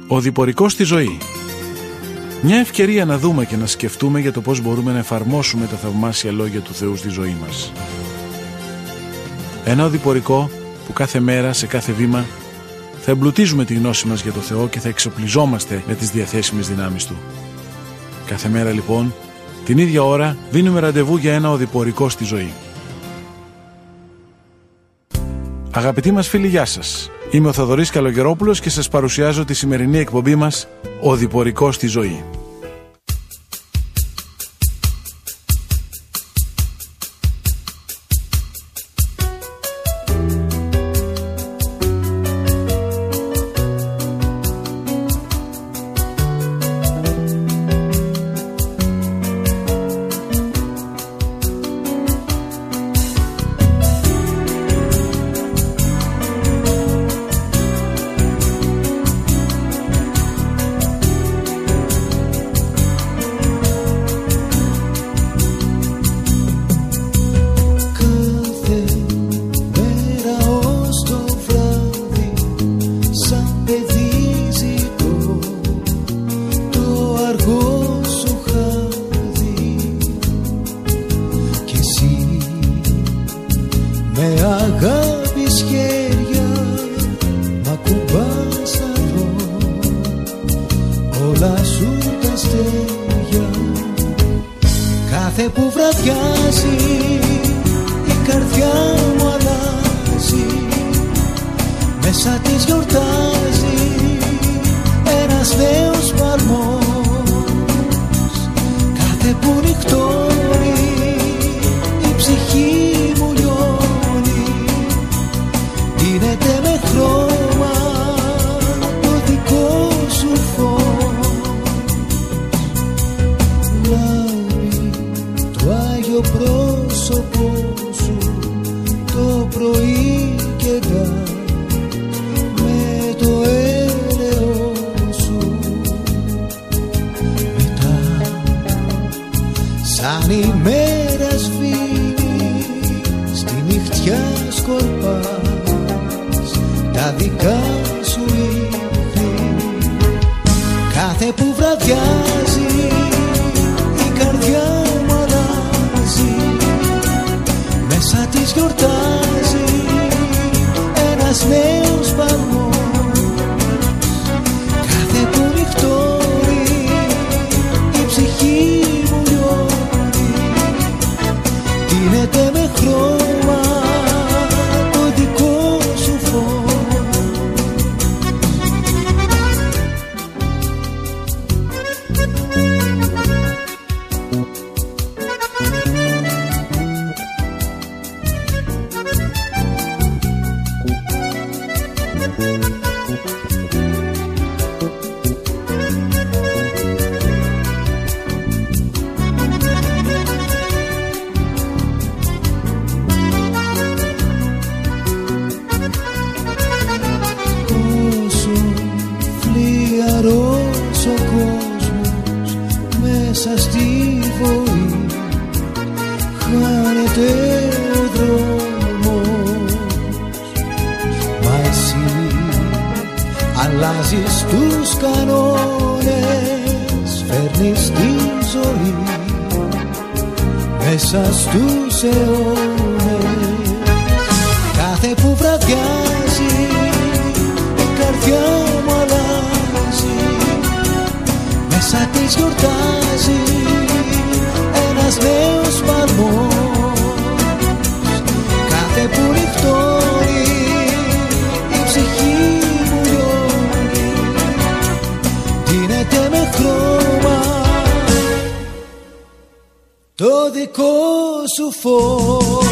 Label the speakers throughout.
Speaker 1: Ο διπορικός στη ζωή. Μια ευκαιρία να δούμε και να σκεφτούμε για το πώς μπορούμε να εφαρμόσουμε τα θαυμάσια λόγια του Θεού στη ζωή μας. Ένα οδηπορικό που κάθε μέρα, σε κάθε βήμα, θα εμπλουτίζουμε τη γνώση μας για το Θεό και θα εξοπλιζόμαστε με τις διαθέσιμες δυνάμεις Του. Κάθε μέρα λοιπόν, την ίδια ώρα, δίνουμε ραντεβού για ένα οδηπορικό στη ζωή. Αγαπητοί μας φίλοι, γεια σας. Είμαι ο Θοδωρής Καλογερόπουλος και σας παρουσιάζω τη σημερινή εκπομπή μας «Οδηπορικό στη ζωή».
Speaker 2: Το δικό σου φως.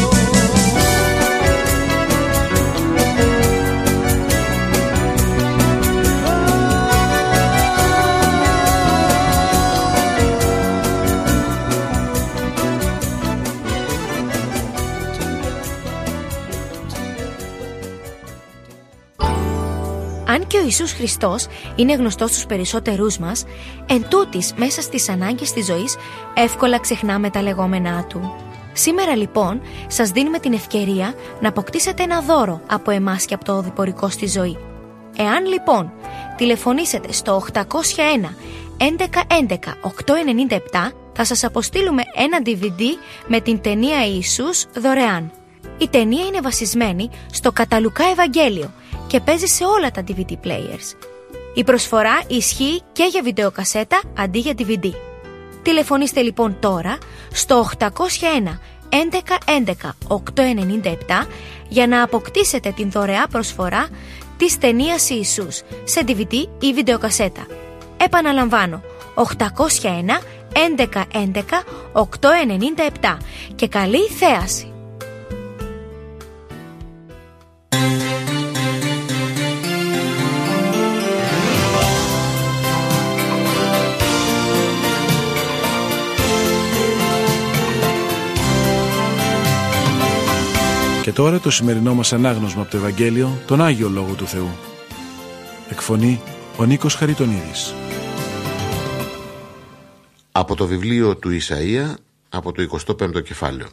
Speaker 3: Αν και ο Ιησούς Χριστός είναι γνωστός στους περισσότερούς μας, εν τούτης μέσα στις ανάγκες της ζωής εύκολα ξεχνάμε τα λεγόμενά Του. Σήμερα λοιπόν σας δίνουμε την ευκαιρία να αποκτήσετε ένα δώρο από εμάς και από το οδηπορικό στη ζωή. Εάν λοιπόν τηλεφωνήσετε στο 801 1111 897, θα σας αποστείλουμε ένα DVD με την ταινία Ιησούς δωρεάν. Η ταινία είναι βασισμένη στο κατά Λουκά Ευαγγέλιο και παίζει σε όλα τα DVD players. Η προσφορά ισχύει και για βιντεοκασέτα αντί για DVD. Τηλεφωνήστε λοιπόν τώρα στο 801 1111 897 για να αποκτήσετε την δωρεά προσφορά της ταινίας Ιησούς σε DVD ή βιντεοκασέτα. Επαναλαμβάνω, 801 1111 897 και καλή θέαση!
Speaker 1: Και τώρα το σημερινό μας ανάγνωσμα από το Ευαγγέλιο, τον Άγιο Λόγο του Θεού. Εκφωνεί ο Νίκος Χαριτονίδης.
Speaker 4: Από το βιβλίο του Ισαΐα, από το 25ο κεφάλαιο.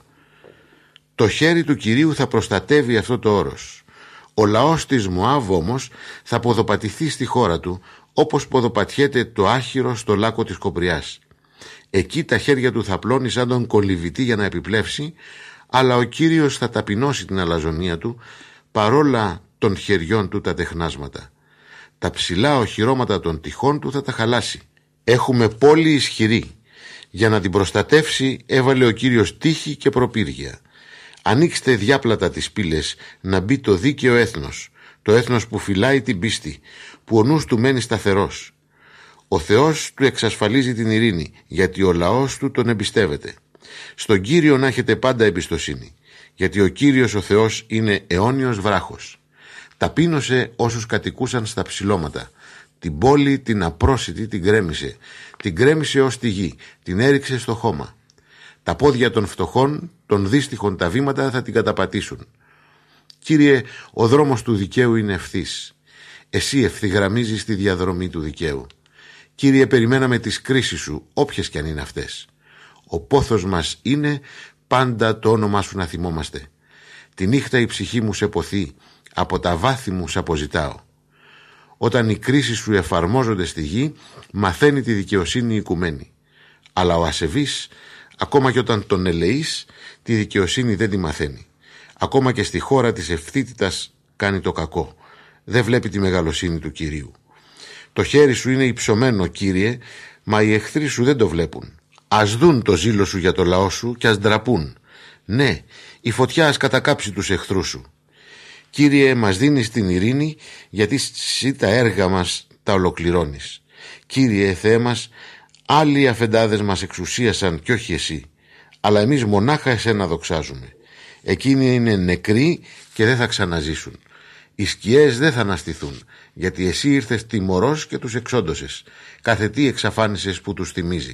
Speaker 4: Το χέρι του Κυρίου θα προστατεύει αυτό το όρος. Ο λαός της Μωάβ όμως θα ποδοπατηθεί στη χώρα του, όπως ποδοπατιέται το άχυρο στο λάκκο της Κοπριάς. Εκεί τα χέρια του θα πλώνει σαν τον κολυβητή για να επιπλέψει, αλλά ο Κύριος θα ταπεινώσει την αλαζονία του, παρόλα των χεριών του τα τεχνάσματα. Τα ψηλά οχυρώματα των τυχών του θα τα χαλάσει. Έχουμε πόλη ισχυρή. Για να την προστατεύσει έβαλε ο Κύριος τείχη και προπύργια. Ανοίξτε διάπλατα τις πύλες, να μπει το δίκαιο έθνος, το έθνος που φυλάει την πίστη, που ο νους του μένει σταθερός. Ο Θεός του εξασφαλίζει την ειρήνη, γιατί ο λαός του τον εμπιστεύεται. Στον Κύριο να έχετε πάντα εμπιστοσύνη, γιατί ο Κύριος ο Θεός είναι αιώνιος βράχος. Ταπείνωσε όσους κατοικούσαν στα ψηλώματα. Την πόλη την απρόσιτη την γκρέμισε ως τη γη, την έριξε στο χώμα. Τα πόδια των φτωχών, των δύστιχων τα βήματα θα την καταπατήσουν. Κύριε, ο δρόμος του δικαίου είναι ευθύς. Εσύ ευθυγραμμίζεις τη διαδρομή του δικαίου. Κύριε, περιμέναμε τις κρίσεις σου, όποιες κι αν είναι αυτές. Ο πόθος μας είναι πάντα το όνομά σου να θυμόμαστε. Τη νύχτα η ψυχή μου σε ποθεί, από τα βάθη μου σε αποζητάω. Όταν οι κρίσεις σου εφαρμόζονται στη γη, μαθαίνει τη δικαιοσύνη η οικουμένη. Αλλά ο ασεβής, ακόμα και όταν τον ελεείς, τη δικαιοσύνη δεν τη μαθαίνει. Ακόμα και στη χώρα της ευθύτητας κάνει το κακό. Δεν βλέπει τη μεγαλοσύνη του Κυρίου. Το χέρι σου είναι υψωμένο, Κύριε, μα οι εχθροί σου δεν το βλέπουν. Ας δουν το ζήλο σου για το λαό σου και ας ντραπούν. Ναι, η φωτιά ας κατακάψει τους εχθρούς σου. Κύριε, μας δίνεις την ειρήνη, γιατί εσύ τα έργα μας τα ολοκληρώνεις. Κύριε Θεέ μας, άλλοι αφεντάδες μας εξουσίασαν κι όχι εσύ, αλλά εμείς μονάχα εσένα δοξάζουμε. Εκείνοι είναι νεκροί και δεν θα ξαναζήσουν. Οι σκιές δεν θα αναστηθούν, γιατί εσύ ήρθες τιμωρός και τους εξόντωσες. Κάθε τι εξαφάνισες που τους θυμίζει.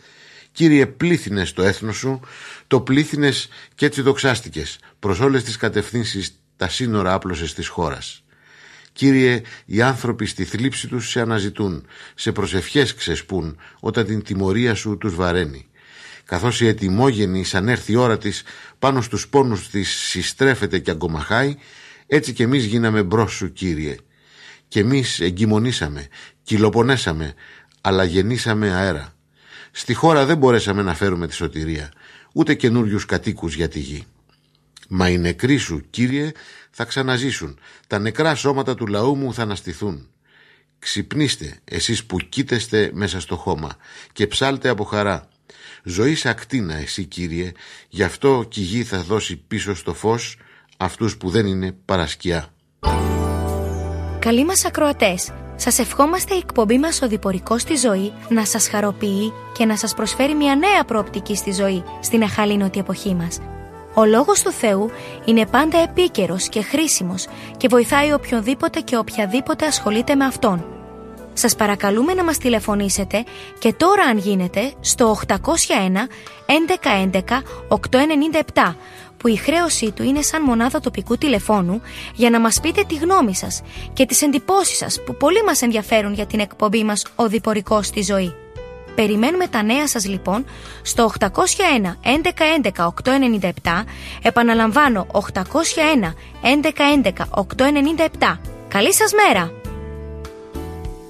Speaker 4: Κύριε, πλήθυνες το έθνος σου, το πλήθυνες και έτσι δοξάστηκες. Προς όλες τις κατευθύνσεις τα σύνορα άπλωσες της χώρας. Κύριε, οι άνθρωποι στη θλίψη τους σε αναζητούν, σε προσευχές ξεσπούν, όταν την τιμωρία σου τους βαραίνει. Καθώς η ετοιμόγενη, σαν έρθει η ώρα της, πάνω στους πόνους της συστρέφεται και αγκομαχάει, έτσι κι εμείς γίναμε μπρος σου, Κύριε. Κι εμείς εγκυμονήσαμε, κυλοπονέσαμε, αλλά γεννήσαμε αέρα. Στη χώρα δεν μπορέσαμε να φέρουμε τη σωτηρία, ούτε καινούριους κατοίκους για τη γη. Μα οι νεκροί σου, Κύριε, θα ξαναζήσουν. Τα νεκρά σώματα του λαού μου θα αναστηθούν. Ξυπνήστε, εσείς που κοίτεστε μέσα στο χώμα, και ψάλτε από χαρά. Ζωής ακτίνα εσύ, Κύριε, γι' αυτό κι η γη θα δώσει πίσω στο φως αυτούς που δεν είναι παρασκιά.
Speaker 3: Καλοί μας ακροατές, σας ευχόμαστε η εκπομπή μας «Οδηπορικός στη ζωή» να σας χαροποιεί και να σας προσφέρει μια νέα προοπτική στη ζωή στην αχαλήνωτη εποχή μας. Ο Λόγος του Θεού είναι πάντα επίκαιρος και χρήσιμος και βοηθάει οποιονδήποτε και οποιαδήποτε ασχολείται με αυτόν. Σας παρακαλούμε να μας τηλεφωνήσετε και τώρα, αν γίνεται, στο 801 1111 897, που η χρέωσή του είναι σαν μονάδα τοπικού τηλεφώνου, για να μας πείτε τη γνώμη σας και τις εντυπώσεις σας που πολύ μας ενδιαφέρουν για την εκπομπή μας «Οδηπορικός στη ζωή». Περιμένουμε τα νέα σας λοιπόν στο 801 1111 897, επαναλαμβάνω 801 1111 897. Καλή σας μέρα!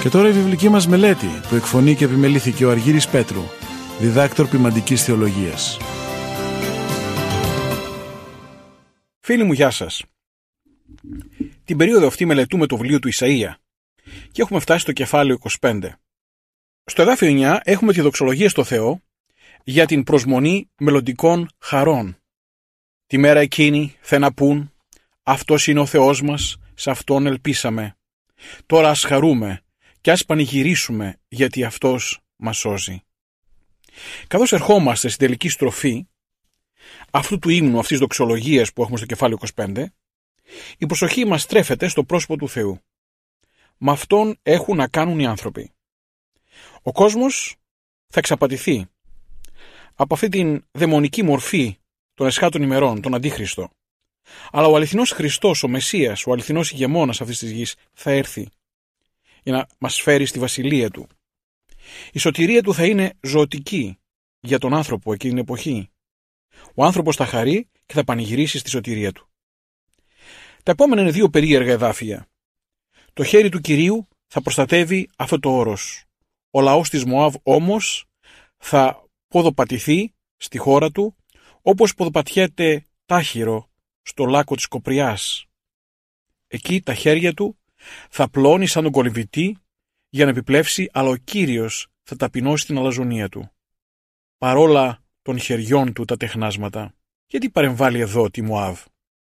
Speaker 1: Και τώρα η βιβλική μας μελέτη που εκφωνεί και επιμελήθηκε ο Αργύρης Πέτρου, διδάκτορ ποιμαντικής θεολογίας.
Speaker 5: Φίλοι μου, γεια σας. Την περίοδο αυτή μελετούμε το βιβλίο του Ισαΐα και έχουμε φτάσει στο κεφάλαιο 25. Στο εδάφιο 9 έχουμε τη δοξολογία στο Θεό για την προσμονή μελλοντικών χαρών. Τη μέρα εκείνη θα να πούν «Αυτός είναι ο Θεός μας, σε Αυτόν ελπίσαμε. Τώρα ας χαρούμε και ας πανηγυρίσουμε γιατί Αυτός μας σώζει». Καθώς ερχόμαστε στην τελική στροφή αυτού του ύμνου, αυτής της δοξολογίας που έχουμε στο κεφάλαιο 25, η προσοχή μας στρέφεται στο πρόσωπο του Θεού. Με Αυτόν έχουν να κάνουν οι άνθρωποι. Ο κόσμος θα εξαπατηθεί από αυτή την δαιμονική μορφή των εσχάτων ημερών, τον Αντίχριστο. Αλλά ο αληθινός Χριστός, ο Μεσσίας, ο αληθινός ηγεμόνας αυτής της γης θα έρθει για να μας φέρει στη βασιλεία του. Η σωτηρία του θα είναι ζωτική για τον άνθρωπο εκείνη την εποχή. Ο άνθρωπος θα χαρεί και θα πανηγυρίσει στη σωτηρία του. Τα επόμενα είναι δύο περίεργα εδάφια. Το χέρι του Κυρίου θα προστατεύει αυτό το όρος. Ο λαός της Μωάβ όμως θα ποδοπατηθεί στη χώρα του, όπως ποδοπατιέται τάχυρο στο λάκκο της Κοπριάς. Εκεί τα χέρια του θα πλώνει σαν τον κολυμβητή για να επιπλέψει, αλλά ο Κύριος θα ταπεινώσει την αλαζονία του. Παρόλα των χεριών του τα τεχνάσματα, γιατί παρεμβάλλει εδώ τη Μωάβ?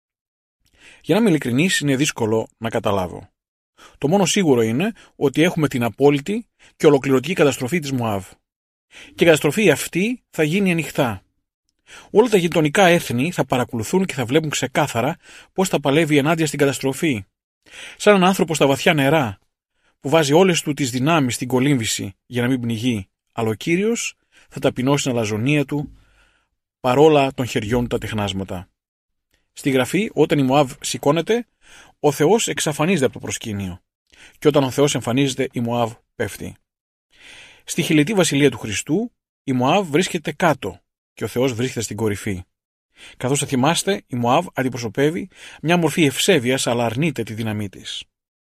Speaker 5: Για να είμαι ειλικρινής, είναι δύσκολο να καταλάβω. Το μόνο σίγουρο είναι ότι έχουμε την απόλυτη και ολοκληρωτική καταστροφή της Μωάβ. Και η καταστροφή αυτή θα γίνει ανοιχτά. Όλα τα γειτονικά έθνη θα παρακολουθούν και θα βλέπουν ξεκάθαρα πώς θα παλεύει ενάντια στην καταστροφή. Σαν έναν άνθρωπο στα βαθιά νερά, που βάζει όλες του τις δυνάμεις στην κολύμβηση για να μην πνιγεί, αλλά ο Κύριος θα ταπεινώσει την αλαζονία του παρόλα των χεριών του τα τεχνάσματα. Στη Γραφή, όταν η Μωάβ σηκώνεται, ο Θεός εξαφανίζεται από το προσκήνιο. Και όταν ο Θεός εμφανίζεται, η Μωάβ πέφτει. Στη χιλιετή βασιλεία του Χριστού, η Μωάβ βρίσκεται κάτω και ο Θεός βρίσκεται στην κορυφή. Καθώς θα θυμάστε, η Μωάβ αντιπροσωπεύει μια μορφή ευσέβειας, αλλά αρνείται τη δύναμή της.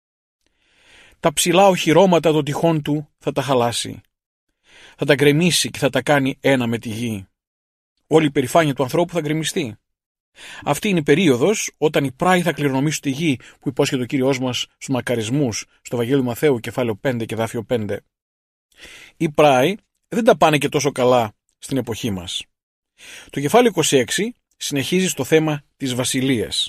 Speaker 5: Τα ψηλά οχυρώματα των τυχών του θα τα χαλάσει. Θα τα γκρεμίσει και θα τα κάνει ένα με τη γη. Όλη η περηφάνεια του ανθρώπου θα γκρεμιστεί. Αυτή είναι η περίοδος όταν οι πράοι θα κληρονομήσουν τη γη που υπόσχεται ο Κύριος μας στους μακαρισμούς, στο Ευαγγέλιο Μαθαίου, κεφάλαιο 5 και εδάφιο 5. Οι πράοι δεν τα πάνε και τόσο καλά στην εποχή μας. Το κεφάλαιο 26 συνεχίζει στο θέμα της βασιλείας.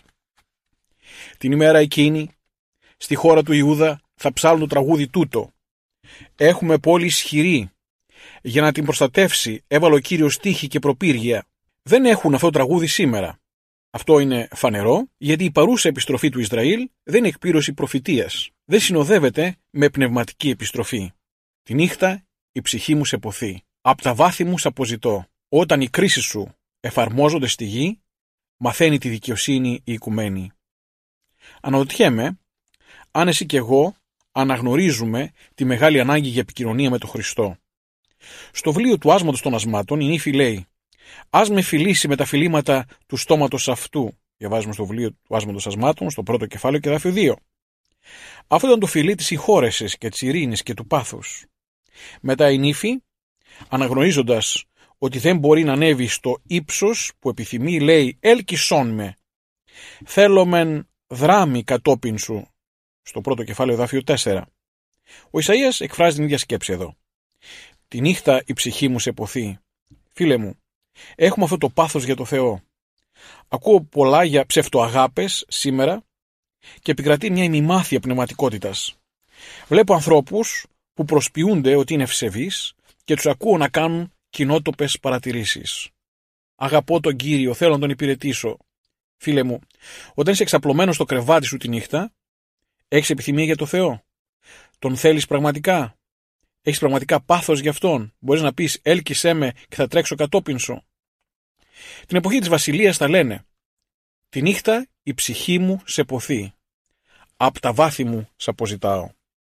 Speaker 5: Την ημέρα εκείνη, στη χώρα του Ιούδα θα ψάλουν το τραγούδι τούτο. Έχουμε πόλη ισχυρή. Για να την προστατεύσει έβαλε ο Κύριος τείχη και προπύργια. Δεν έχουν αυτό το τραγούδι σήμερα. Αυτό είναι φανερό, γιατί η παρούσα επιστροφή του Ισραήλ δεν είναι εκπλήρωση προφητείας. Δεν συνοδεύεται με πνευματική επιστροφή. Τη νύχτα η ψυχή μου σε ποθεί. Απ' τα βάθη μου σ' αποζητώ. Όταν οι κρίσεις σου εφαρμόζονται στη γη, μαθαίνει τη δικαιοσύνη η οικουμένη. Αναρωτιέμαι αν εσύ και εγώ αναγνωρίζουμε τη μεγάλη ανάγκη για επικοινωνία με τον Χριστό. Στο βιβλίο του Άσματος των Ασμάτων η νύφη λέει «Ας με φιλήσει με τα φιλήματα του στόματος αυτού». Διαβάζουμε στο βιβλίο του Άσματος Ασμάτων, στο πρώτο κεφάλαιο και εδάφιο 2. Αυτό ήταν το φιλί της συγχώρεσης και της ειρήνης και του πάθους. Μετά η νύφη, αναγνωρίζοντας ότι δεν μπορεί να ανέβει στο ύψος που επιθυμεί, λέει «Έλκυσόν με, θέλομεν δράμει κατόπιν σου», στο πρώτο κεφάλαιο εδάφιο 4. Ο Ισαΐας εκφράζει την ίδια σκέψη εδώ. Τη νύχτα η ψυχή μου σε ποθεί. Φίλε μου, έχουμε αυτό το πάθος για το Θεό. Ακούω πολλά για ψευτοαγάπες σήμερα και επικρατεί μια ημιμάθεια πνευματικότητας. Βλέπω ανθρώπους που προσποιούνται ότι είναι ευσεβείς και τους ακούω να κάνουν κοινότοπες παρατηρήσεις. Αγαπώ τον Κύριο, θέλω να τον υπηρετήσω. Φίλε μου, όταν είσαι εξαπλωμένος στο κρεβάτι σου τη νύχτα, έχεις επιθυμία για το Θεό? Τον θέλεις πραγματικά? Έχεις πραγματικά πάθος για Αυτόν? Μπορείς να πεις έλκυσέ με και θα τρέξω κατόπιν σου? Την εποχή της βασιλείας θα λένε «Τη νύχτα η ψυχή μου σε ποθεί, απ' τα βάθη μου σ' αποζητάω».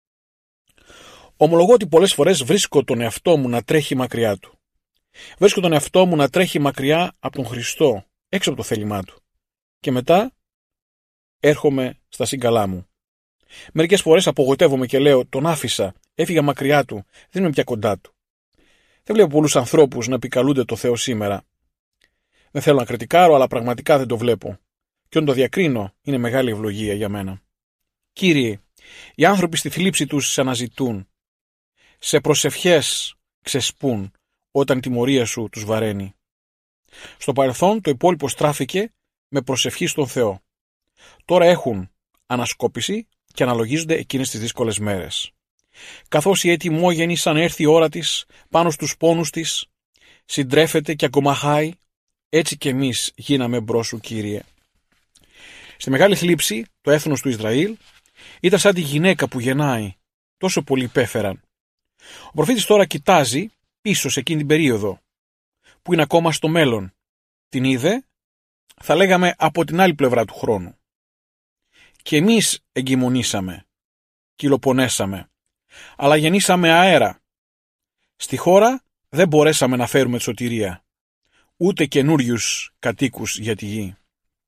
Speaker 5: Ομολογώ ότι πολλές φορές βρίσκω τον εαυτό μου να τρέχει μακριά του. Βρίσκω τον εαυτό μου να τρέχει μακριά από τον Χριστό, έξω από το θέλημά του. Και μετά έρχομαι στα σύγκαλά μου. Μερικές φορές απογοητεύομαι και λέω τον άφησα Έφυγα μακριά του, δεν είμαι πια κοντά του. Δεν βλέπω πολλούς ανθρώπους να επικαλούνται το Θεό σήμερα. Δεν θέλω να κριτικάρω, αλλά πραγματικά δεν το βλέπω. Και όταν το διακρίνω, είναι μεγάλη ευλογία για μένα. Κύριε, οι άνθρωποι στη θλίψη τους σε αναζητούν. Σε προσευχές ξεσπούν όταν η τιμωρία σου τους βαραίνει. Στο παρελθόν το υπόλοιπο στράφηκε με προσευχή στον Θεό. Τώρα έχουν ανασκόπηση και αναλογίζονται εκείνες τις δύσκολες μέρες. Καθώς η ετοιμόγενη σαν έρθει η ώρα της πάνω στους πόνους της, συντρέφεται και αγκομαχάει, έτσι κι εμείς γίναμε μπρος σου, Κύριε. Στη μεγάλη θλίψη, το έθνος του Ισραήλ ήταν σαν τη γυναίκα που γεννάει, τόσο πολύ υπέφεραν. Ο προφήτης τώρα κοιτάζει πίσω σε εκείνη την περίοδο, που είναι ακόμα στο μέλλον. Την είδε, θα λέγαμε, από την άλλη πλευρά του χρόνου. Και εμείς εγκυμονήσαμε, κυλοπονέσαμε, αλλά γεννήσαμε αέρα. Στη χώρα δεν μπορέσαμε να φέρουμε τη σωτηρία, ούτε καινούριους κατοίκους για τη γη.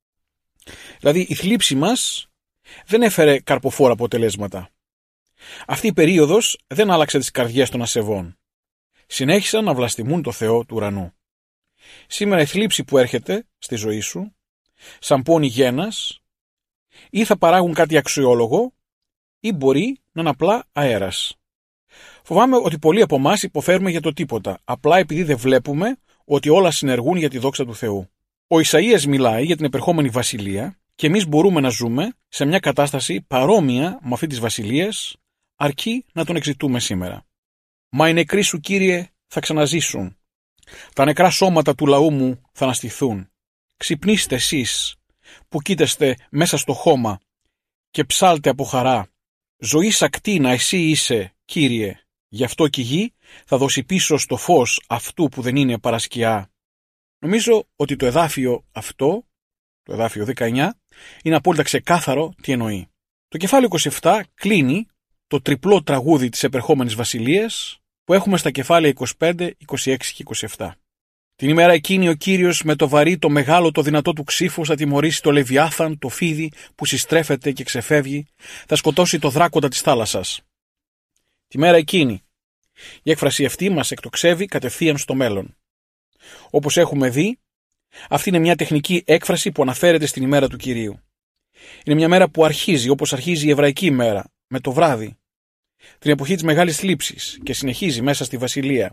Speaker 5: Δηλαδή η θλίψη μας δεν έφερε καρποφόρα αποτελέσματα. Αυτή η περίοδος δεν άλλαξε τις καρδιές των ασεβών. Συνέχισαν να βλαστημούν το Θεό του ουρανού. Σήμερα η θλίψη που έρχεται στη ζωή σου, σαν πόνη γένας, ή θα παράγουν κάτι αξιόλογο, ή μπορεί να είναι απλά αέρας. Φοβάμαι ότι πολλοί από εμάς υποφέρουμε για το τίποτα, απλά επειδή δεν βλέπουμε ότι όλα συνεργούν για τη δόξα του Θεού. Ο Ισαΐας μιλάει για την επερχόμενη βασιλεία και εμείς μπορούμε να ζούμε σε μια κατάσταση παρόμοια με αυτή της βασιλείας, αρκεί να τον εξητούμε σήμερα. Μα οι νεκροί σου, Κύριε, θα ξαναζήσουν. Τα νεκρά σώματα του λαού μου θα αναστηθούν. Ξυπνήστε εσείς που κοίτεστε μέσα στο χώμα και ψάλτε από χαρά. Ζωή σακτίνα εσύ είσαι, Κύριε, γι' αυτό και η γη θα δώσει πίσω στο φως αυτού που δεν είναι παρασκιά. Νομίζω ότι το εδάφιο αυτό, το εδάφιο 19, είναι απόλυτα ξεκάθαρο τι εννοεί. Το κεφάλαιο 27 κλείνει το τριπλό τραγούδι της επερχόμενης βασιλείας που έχουμε στα κεφάλαια 25, 26 και 27. Την ημέρα εκείνη ο Κύριος με το βαρύ, το μεγάλο, το δυνατό του ξύφος θα τιμωρήσει το Λεβιάθαν, το φίδι που συστρέφεται και ξεφεύγει, θα σκοτώσει το δράκοντα της θάλασσας. Τη μέρα εκείνη. Η έκφραση αυτή μας εκτοξεύει κατευθείαν στο μέλλον. Όπως έχουμε δει, αυτή είναι μια τεχνική έκφραση που αναφέρεται στην ημέρα του Κυρίου. Είναι μια μέρα που αρχίζει όπως αρχίζει η εβραϊκή ημέρα, με το βράδυ, την εποχή της μεγάλης θλίψης και συνεχίζει μέσα στη βασιλεία.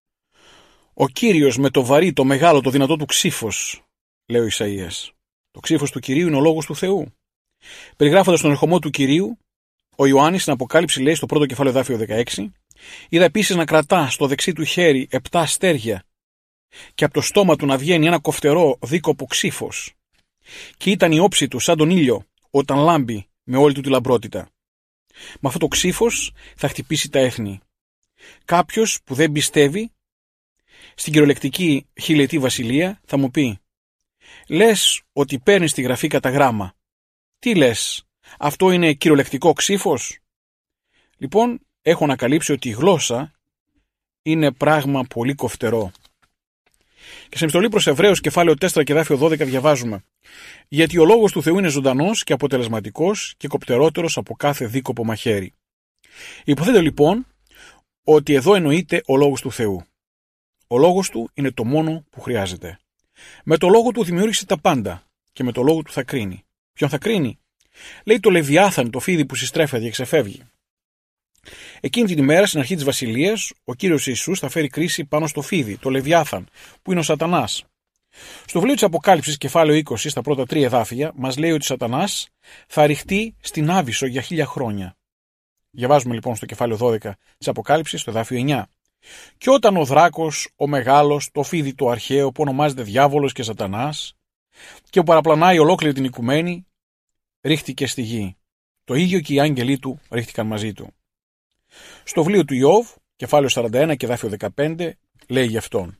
Speaker 5: Ο Κύριος με το βαρύ, το μεγάλο, το δυνατό του ξύφος, λέει ο Ισαΐας. Το ξύφος του Κυρίου είναι ο λόγος του Θεού. Περιγράφοντας τον ερχομό του Κυρίου, ο Ιωάννης στην Αποκάλυψη λέει στο πρώτο κεφάλαιο εδάφιο 16, είδα επίσης να κρατά στο δεξί του χέρι 7 αστέρια και από το στόμα του να βγαίνει ένα κοφτερό δίκοπο ξύφος. Και ήταν η όψη του σαν τον ήλιο όταν λάμπει με όλη του τη λαμπρότητα. Με αυτό το ξύφος θα χτυπήσει τα έθνη. Κάποιος που δεν πιστεύει στην κυριολεκτική χιλιετή βασιλεία θα μου πει: λες ότι παίρνεις τη γραφή κατά γράμμα. Τι λες, αυτό είναι κυριολεκτικό ξύφος? Λοιπόν, έχω ανακαλύψει ότι η γλώσσα είναι πράγμα πολύ κοφτερό. Και σε επιστολή προς Εβραίους κεφάλαιο 4 και εδάφιο 12 διαβάζουμε: γιατί ο λόγος του Θεού είναι ζωντανός και αποτελεσματικός και κοπτερότερος από κάθε δίκοπο μαχαίρι. Υποθέτω λοιπόν ότι εδώ εννοείται ο λόγος του Θεού. Ο λόγος του είναι το μόνο που χρειάζεται. Με το λόγο του δημιούργησε τα πάντα και με το λόγο του θα κρίνει. Ποιον θα κρίνει? Λέει το Λεβιάθαν, το φίδι που συστρέφεται και ξεφεύγει. Εκείνη την ημέρα, στην αρχή της βασιλείας, ο Κύριος Ιησούς θα φέρει κρίση πάνω στο φίδι, το Λεβιάθαν, που είναι ο Σατανάς. Στο βιβλίο της Αποκάλυψης, κεφάλαιο 20, στα πρώτα 3 εδάφια, μας λέει ότι ο Σατανάς θα ρηχτεί στην Άβυσσο για 1000 χρόνια. Διαβάζουμε λοιπόν στο κεφάλαιο 12 της Αποκάλυψης, στο εδάφιο 9. Και όταν ο δράκος, ο μεγάλος, το φίδι το αρχαίο, που ονομάζεται Διάβολος και Σατανάς, και που παραπλανάει ολόκληρη την οικουμένη, ρίχτηκε στη γη. Το ίδιο και οι άγγελοι του ρίχτηκαν μαζί του. Στο βιβλίο του Ιώβ, κεφάλαιο 41 και εδάφιο 15, λέει γι' αυτόν: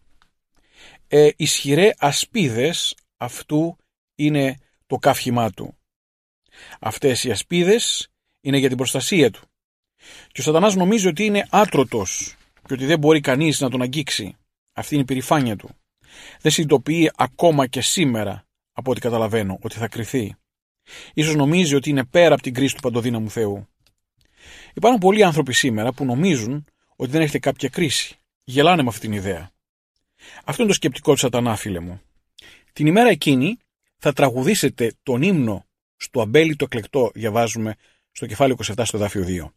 Speaker 5: ισχυρέ ασπίδες αυτού είναι το καύχημά του. Αυτές οι ασπίδες είναι για την προστασία του. Και ο Σατανάς νομίζει ότι είναι άτρωτος και ότι δεν μπορεί κανείς να τον αγγίξει. Αυτή είναι η περηφάνεια του. Δεν συνειδητοποιεί ακόμα και σήμερα, από ό,τι καταλαβαίνω, ότι θα κριθεί. Ίσως νομίζει ότι είναι πέρα από την κρίση του παντοδύναμου Θεού. Υπάρχουν πολλοί άνθρωποι σήμερα που νομίζουν ότι δεν έχετε κάποια κρίση. Γελάνε με αυτή την ιδέα. Αυτό είναι το σκεπτικό του Σατανά, φίλε μου. Την ημέρα εκείνη θα τραγουδήσετε τον ύμνο στο αμπέλι το εκλεκτό, διαβάζουμε στο κεφάλαιο 27 στο εδάφιο 2.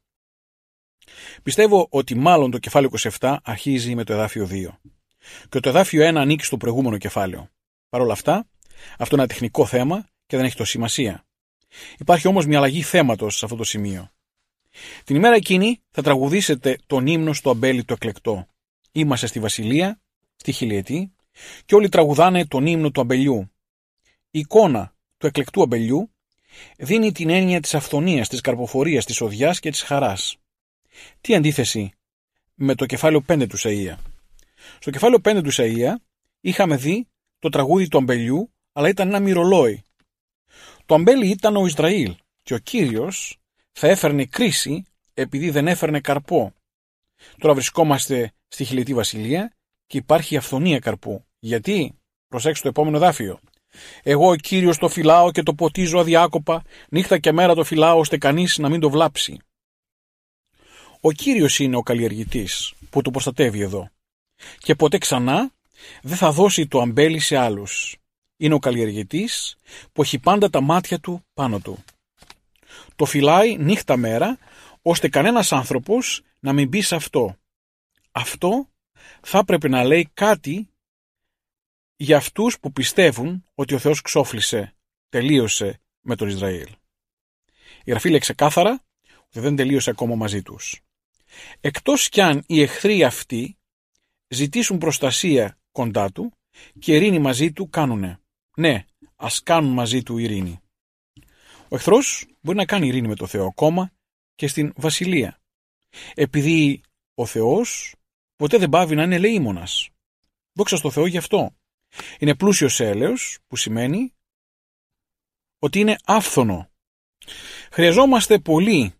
Speaker 5: Πιστεύω ότι μάλλον το κεφάλαιο 27 αρχίζει με το εδάφιο 2 και το εδάφιο 1 ανήκει στο προηγούμενο κεφάλαιο. Παρ' όλα αυτά, αυτό είναι ένα τεχνικό θέμα και δεν έχει τόση σημασία. Υπάρχει όμως μια αλλαγή θέματος σε αυτό το σημείο. Την ημέρα εκείνη θα τραγουδήσετε τον ύμνο στο αμπέλι το εκλεκτό. Είμαστε στη Βασιλεία, στη Χιλιετή, και όλοι τραγουδάνε τον ύμνο του αμπελιού. Η εικόνα του εκλεκτού αμπελιού δίνει την έννοια της αυθονίας, της καρποφορίας, της οδιάς και της χαράς. Τι αντίθεση με το κεφάλαιο 5 του Ισαΐα. Στο κεφάλαιο 5 του Ισαΐα είχαμε δει το τραγούδι του αμπελιού, αλλά ήταν ένα μυρολόι. Το αμπέλι ήταν ο Ισραήλ και ο Κύριος θα έφερνε κρίση επειδή δεν έφερνε καρπό. Τώρα βρισκόμαστε στη Χιλιετή Βασιλεία και υπάρχει αυθονία καρπού. Γιατί? Προσέξτε το επόμενο εδάφιο. Εγώ ο Κύριος το φυλάω και το ποτίζω αδιάκοπα, νύχτα και μέρα το φυλάω ώστε κανείς να μην το βλάψει. Ο Κύριος είναι ο καλλιεργητής που το προστατεύει εδώ. Και ποτέ ξανά δεν θα δώσει το αμπέλι σε άλλους. Είναι ο καλλιεργητής που έχει πάντα τα μάτια του πάνω του. Το φυλάει νύχτα μέρα ώστε κανένας άνθρωπος να μην μπει σε αυτό. Αυτό θα έπρεπε να λέει κάτι για αυτούς που πιστεύουν ότι ο Θεός ξόφλησε, τελείωσε με τον Ισραήλ. Η Γραφή λέει ξεκάθαρα ότι δεν τελείωσε ακόμα μαζί τους. Εκτός κι αν οι εχθροί αυτοί ζητήσουν προστασία κοντά του και ειρήνη μαζί του κάνουνε. Ναι, ας κάνουν μαζί του ειρήνη. Ο εχθρός μπορεί να κάνει ειρήνη με το Θεό ακόμα και στην Βασιλεία. Επειδή ο Θεός ποτέ δεν πάβει να είναι ελεήμονας. Δόξα στο Θεό γι' αυτό. Είναι πλούσιος σε έλεος, που σημαίνει ότι είναι άφθονο. Χρειαζόμαστε πολύ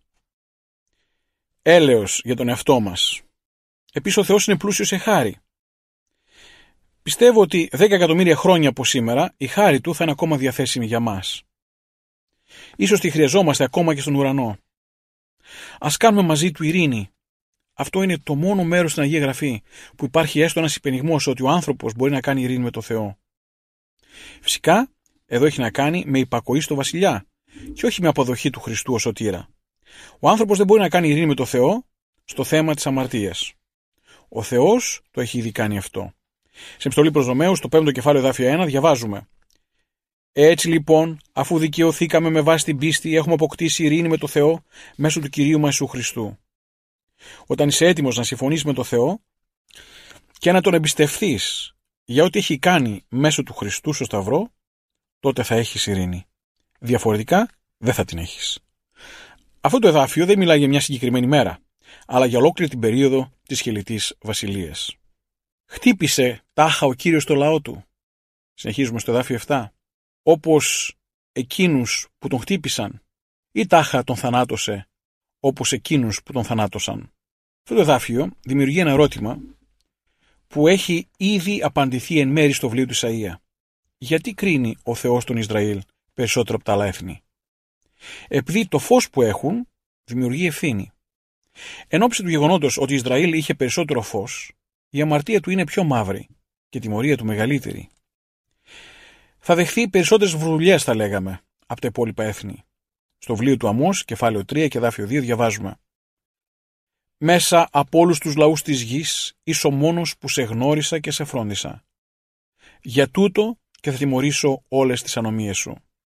Speaker 5: έλεος για τον εαυτό μας. Επίσης ο Θεός είναι πλούσιος σε χάρη. Πιστεύω ότι 10 εκατομμύρια χρόνια από σήμερα η χάρη του θα είναι ακόμα διαθέσιμη για μας. Ίσως τη χρειαζόμαστε ακόμα και στον ουρανό. Ας κάνουμε μαζί του ειρήνη. Αυτό είναι το μόνο μέρος στην Αγία Γραφή που υπάρχει έστω ένας υπενιγμός ότι ο άνθρωπος μπορεί να κάνει ειρήνη με το Θεό. Φυσικά, εδώ έχει να κάνει με υπακοή στο βασιλιά και όχι με αποδοχή του Χριστού ως σωτήρα. Ο άνθρωπος δεν μπορεί να κάνει ειρήνη με το Θεό στο θέμα της αμαρτίας. Ο Θεός το έχει ήδη κάνει αυτό. Σε επιστολή προς Ρωμαίους, στο 5ο κεφάλαιο εδάφιο 1, διαβάζουμε: Έτσι λοιπόν, αφού δικαιωθήκαμε με βάση την πίστη, έχουμε αποκτήσει ειρήνη με το Θεό μέσω του Κυρίου μας Ιησού Χριστού. Όταν είσαι έτοιμος να συμφωνήσεις με το Θεό και να τον εμπιστευθείς για ό,τι έχει κάνει μέσω του Χριστού στο Σταυρό, τότε θα έχεις ειρήνη. Διαφορετικά δεν θα την έχεις. Αυτό το εδάφιο δεν μιλάει για μια συγκεκριμένη μέρα, αλλά για ολόκληρη την περίοδο της Χιλιετής Βασιλείας. Χτύπησε τάχα ο Κύριος το λαό του. Συνεχίζουμε στο εδάφιο 7. Όπως εκείνους που τον χτύπησαν, ή τάχα τον θανάτωσε όπως εκείνους που τον θανάτωσαν. Αυτό το εδάφιο δημιουργεί ένα ερώτημα που έχει ήδη απαντηθεί εν μέρει στο βιβλίο του Ισαΐα. Γιατί κρίνει ο Θεός τον Ισραήλ περισσότερο από τα άλλα έθνη? Επειδή το φως που έχουν δημιουργεί ευθύνη. Εν όψη του γεγονότος ότι Ισραήλ είχε περισσότερο φως, η αμαρτία του είναι πιο μαύρη και η τιμωρία του μεγαλύτερη. Θα δεχθεί περισσότερες βρουλιές, θα λέγαμε, από τα υπόλοιπα έθνη. Στο βιβλίο του Αμώς, κεφάλαιο 3 και εδάφιο 2, διαβάζουμε: Μέσα από όλους τους λαούς της γης είσαι ο μόνος που σε γνώρισα και σε φρόντισα. Για τούτο και θα τιμωρήσω όλες τις ανομίες σου.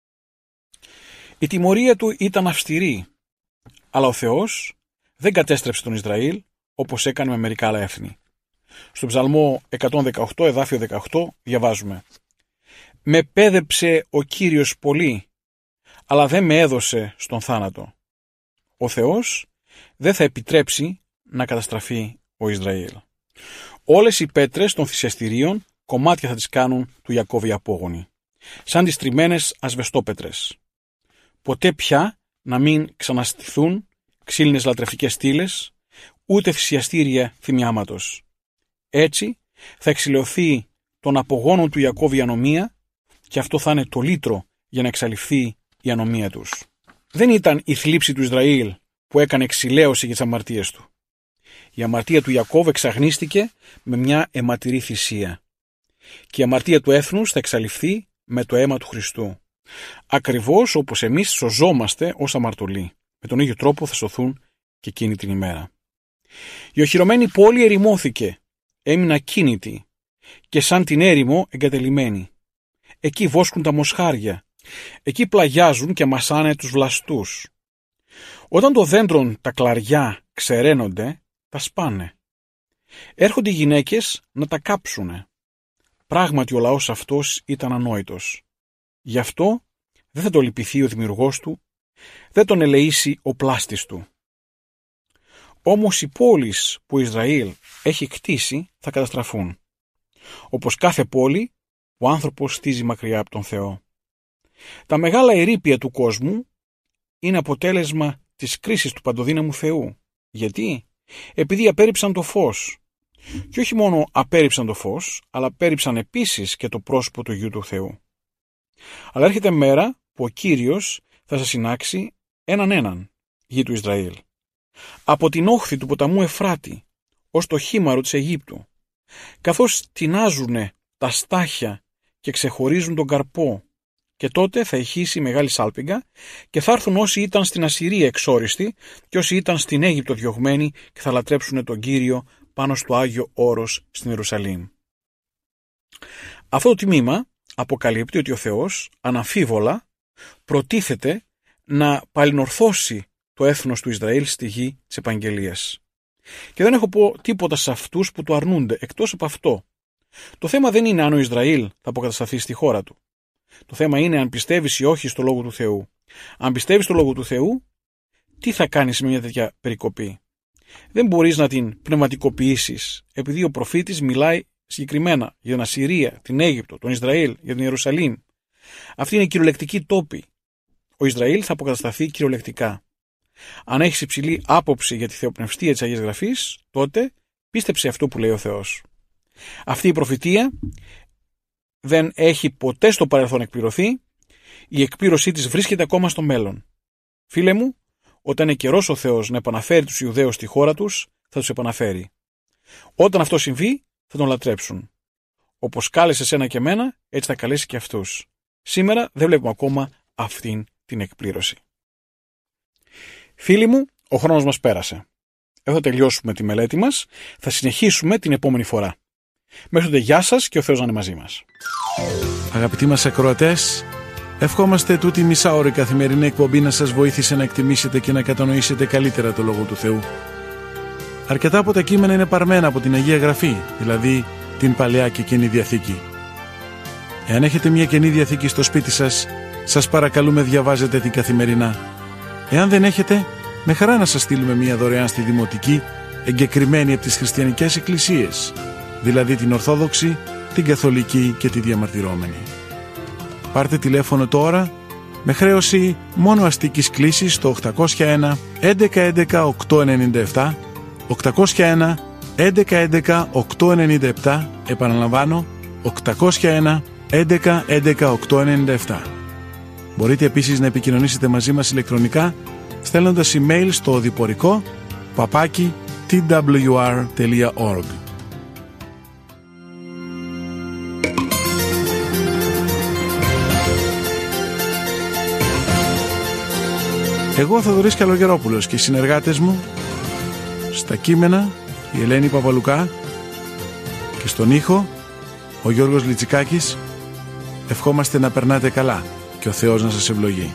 Speaker 5: Η τιμωρία του ήταν αυστηρή, αλλά ο Θεός δεν κατέστρεψε τον Ισραήλ όπως έκανε με μερικά άλλα έθνη. Στον Ψαλμό 118, εδάφιο 18, διαβάζουμε: Με πέδεψε ο Κύριος πολύ, αλλά δεν με έδωσε στον θάνατο. Ο Θεός δεν θα επιτρέψει να καταστραφεί ο Ισραήλ. Όλες οι πέτρες των θυσιαστηρίων κομμάτια θα τις κάνουν του Ιακώβ οι απόγονοι, σαν τις τριμμένες ασβεστόπετρες. Ποτέ πια να μην ξαναστηθούν ξύλινες λατρευτικές στήλες, ούτε θυσιαστήρια θυμιάματος. Έτσι θα εξηλαιωθεί των απογόνων του Ιακώβ η ανομία και αυτό θα είναι το λύτρο για να εξαλειφθεί η ανομία τους. Δεν ήταν η θλίψη του Ισραήλ που έκανε εξηλαίωση για τις αμαρτίες του. Η αμαρτία του Ιακώβ εξαγνίστηκε με μια αιματηρή θυσία. Και η αμαρτία του έθνους θα εξαλειφθεί με το αίμα του Χριστού. Ακριβώς όπως εμείς σωζόμαστε ως αμαρτωλοί. Με τον ίδιο τρόπο θα σωθούν και εκείνη την ημέρα. Η οχυρωμένη πόλη ερημώθηκε, έμεινε ακίνητη και σαν την έρημο εγκατελειμμένη. Εκεί βόσκουν τα μοσχάρια, εκεί πλαγιάζουν και μασάνε τους βλαστούς. Όταν το δέντρον τα κλαριά ξεραίνονται, τα σπάνε. Έρχονται οι γυναίκες να τα κάψουνε. Πράγματι ο λαός αυτός ήταν ανόητος. Γι' αυτό δεν θα το λυπηθεί ο δημιουργός του, δεν τον ελεήσει ο πλάστης του. Όμως οι πόλεις που Ισραήλ έχει κτίσει θα καταστραφούν. Όπως κάθε πόλη, ο άνθρωπος στίζει μακριά από τον Θεό. Τα μεγάλα ερείπια του κόσμου είναι αποτέλεσμα της κρίσης του παντοδύναμου Θεού. Γιατί? Επειδή απέρριψαν το φως. Και όχι μόνο απέρριψαν το φως, αλλά απέρριψαν επίσης και το πρόσωπο του Υιού του Θεού. Αλλά έρχεται μέρα που ο Κύριος θα σας συνάξει έναν γη του Ισραήλ. Από την όχθη του ποταμού Εφράτη ως το χήμαρο της Αιγύπτου, καθώς τεινάζουνε τα στάχια και ξεχωρίζουν τον καρπό, και τότε θα ηχήσει μεγάλη σάλπιγγα και θα έρθουν όσοι ήταν στην Ασσυρία εξόριστοι και όσοι ήταν στην Αίγυπτο διωγμένοι και θα λατρέψουν τον Κύριο πάνω στο Άγιο Όρος στην Ιερουσαλήμ. Αυτό το τμήμα αποκαλύπτει ότι ο Θεός αναμφίβολα προτίθεται να παλινορθώσει το έθνος του Ισραήλ στη γη της επαγγελίας. Και δεν έχω πω τίποτα σε αυτούς που το αρνούνται, εκτός από αυτό. Το θέμα δεν είναι αν ο Ισραήλ θα αποκατασταθεί στη χώρα του. Το θέμα είναι αν πιστεύεις ή όχι στο Λόγο του Θεού. Αν πιστεύεις στο Λόγο του Θεού, τι θα κάνεις με μια τέτοια περικοπή? Δεν μπορείς να την πνευματικοποιήσεις, επειδή ο προφήτης μιλάει συγκεκριμένα για την Ασσυρία, την Αίγυπτο, τον Ισραήλ, για την Ιερουσαλήμ. Αυτή είναι κυριολεκτική τόπη. Ο Ισραήλ θα αποκατασταθεί κυριολεκτικά. Αν έχεις υψηλή άποψη για τη θεοπνευστία της Αγίας Γραφής, τότε πίστεψε αυτό που λέει ο Θεός. Αυτή η προφητεία δεν έχει ποτέ στο παρελθόν εκπληρωθεί, η εκπλήρωσή της βρίσκεται ακόμα στο μέλλον. Φίλε μου, όταν είναι καιρός ο Θεός να επαναφέρει τους Ιουδαίους στη χώρα τους, θα τους επαναφέρει. Όταν αυτό συμβεί, θα τον λατρέψουν. Όπως κάλεσε εσένα και εμένα, έτσι θα καλέσει και αυτούς. Σήμερα δεν βλέπουμε ακόμα αυτήν την εκπλήρωση. Φίλοι μου, ο χρόνος μας πέρασε. Εδώ θα τελειώσουμε τη μελέτη μας, θα συνεχίσουμε την επόμενη φορά. Μέχρι τότε γεια σας και ο Θεός να είναι μαζί μας.
Speaker 1: Αγαπητοί μας ακροατές, ευχόμαστε τούτη μισάωρη καθημερινή εκπομπή να σας βοήθησε να εκτιμήσετε και να κατανοήσετε καλύτερα το Λόγο του Θεού. Αρκετά από τα κείμενα είναι παρμένα από την Αγία Γραφή, δηλαδή την Παλαιά και Καινή Διαθήκη. Εάν έχετε μια Καινή Διαθήκη στο σπίτι σας, σας παρακαλούμε διαβάζετε την καθημερινά. Εάν δεν έχετε, με χαρά να σας στείλουμε μια δωρεάν στη Δημοτική, εγκεκριμένη από τις χριστιανικές εκκλησίες, δηλαδή την Ορθόδοξη, την Καθολική και τη Διαμαρτυρόμενη. Πάρτε τηλέφωνο τώρα με χρέωση μόνο αστικής κλήσης στο 801 1111 897, 801 1111 897, επαναλαμβάνω 801 1111 897. Μπορείτε επίσης να επικοινωνήσετε μαζί μας ηλεκτρονικά στέλνοντας email στο οδηπορικό @twr.org. Εγώ, Θοδωρής Καλογερόπουλος, και οι συνεργάτες μου στα κείμενα, η Ελένη Παπαλουκά, και στον ήχο, ο Γιώργος Λιτσικάκης, ευχόμαστε να περνάτε καλά και ο Θεός να σας ευλογεί.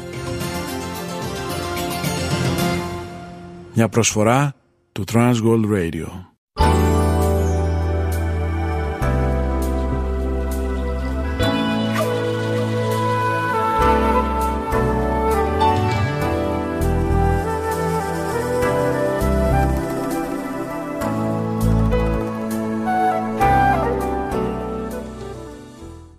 Speaker 1: Μια προσφορά του Transworld Radio.